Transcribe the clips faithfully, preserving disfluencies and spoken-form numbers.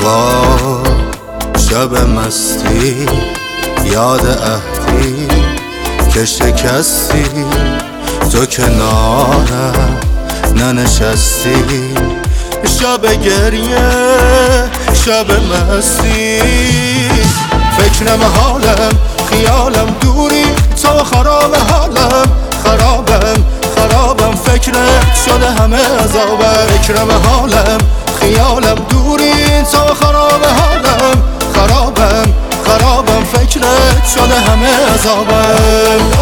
وا شب مستی یاد عهدی که شکستی تو کنارم ننشستی شب گریه شب مستی فکر نمحالم خیالم دوری تو خراب حالم خرابم خرابم فکرت شده همه عذابم فکر نمحالم خیالم دوری تو خراب حالم خرابم خرابم فکرت شده همه عذابم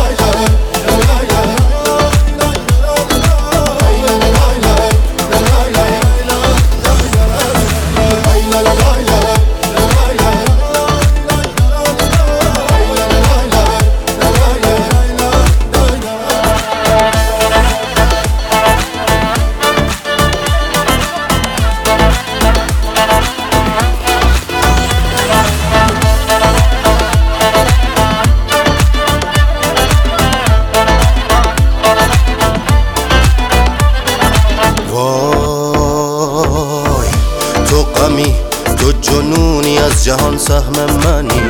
تو غمی تو جنونی از جهان سهم منی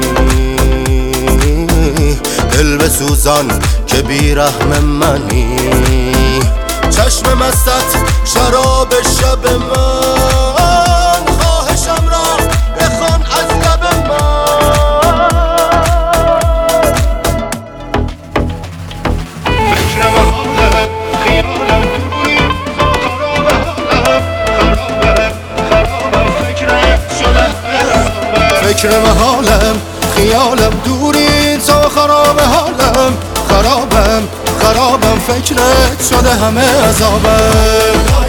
دل به سوزان که بی رحم منی چشم مستت شراب شب من خواهشم را بخوان از لب من فکر محالم خیالم دوری فکر محالم خیالم دوری تا خراب حالم خرابم خرابم فکرت شده همه عذابم